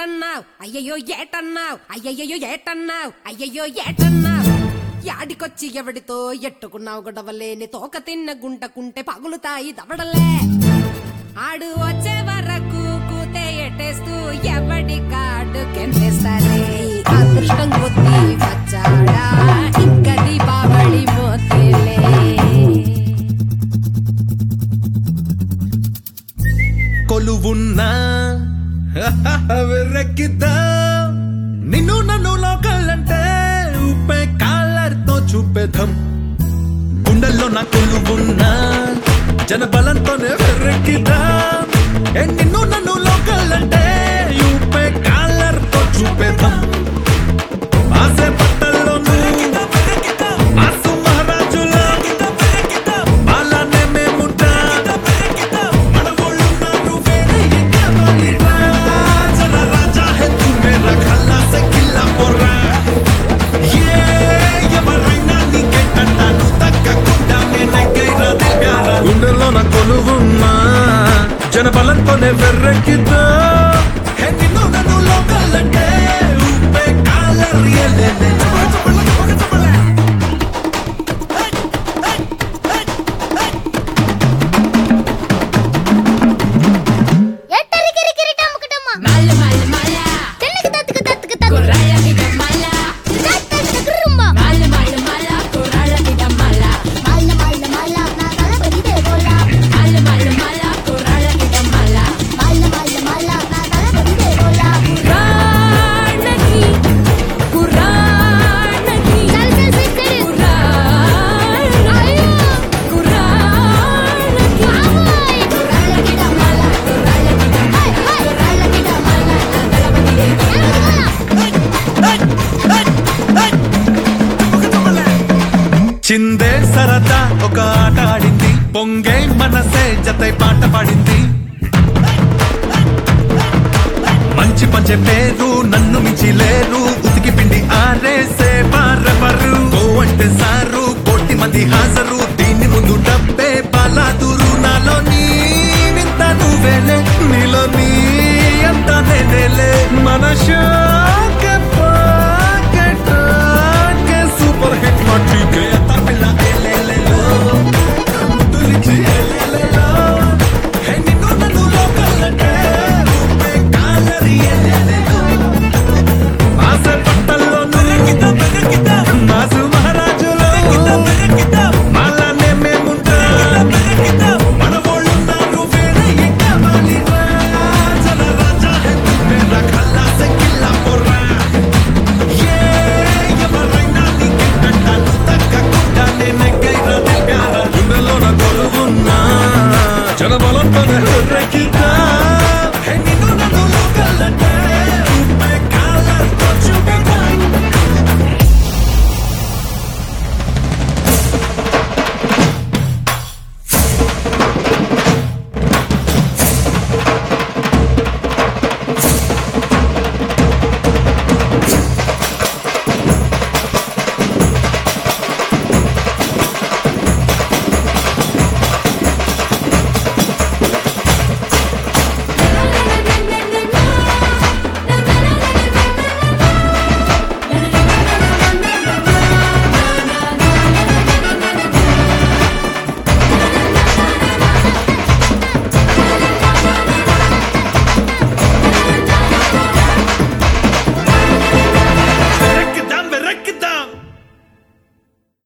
ఏటన్నావ్ అయ్యయ్యో ఏటన్నావ్ అయ్యయ్యో ఏటన్నావ్ అయ్యయ్యో ఏటన్నావ్ యాడికొచ్చి ఎవడితో ఎట్టుకున్నావు గొడవలేని తోక తిన్న గుంటకుంటే పగులుతాయి దవడలే ఆడు వచ్చే వరకు కూతే ఎట్టేస్తూ ఎవడి కాడు కెంపేస్తారే అదృష్టం కొద్ది వచ్చాడా ఇంకా దీపావళి మోతేలే కొలువున్నా వెర్రెక్కిద్దా నిన్ను నన్ను లోకలంటే ఉప్పే కాలర్తో చూపేద్దాం గుండెల్లో నా కొలువున్నా జనబలంతోనే వెర్రెక్కిద్దా నిన్ను నన్ను లోకలంటే ఉప్పే కాలర్తో చూపేద్దాం ఆసే పట్టల్లోనూ ఆసు మహారాజులా అలానే మేముంటా మన ఒళ్ళు నారు వేరే జన రాజా హే తూ మేరా ఖల్లా సే కిల్లా పోరా ఎవరైనా నీకే కట్టాను తగ్గకుండా నేనెగ్గైరా దిగారా గుండెల్లో నా కొలువున్నా జనబలంతోనే వెర్రెక్కిద్దా నిన్ను నన్ను లోకలంటే ఉప్పే కాలరియలే చిందే సరదా ఒక ఆట ఆడింది పొంగే మనసే జతై పాట పాడింది మంచి పంచే పేరు నన్ను మించి లేరు ఉతికి పిండి ఆరేసే పారెవరు కో అంటే సారు కోటి మంది హాజరు దీని ముందు డబ్బే బాలాదురు నాలో నీ వింత నువ్వేలే నీలో నీ అంతానే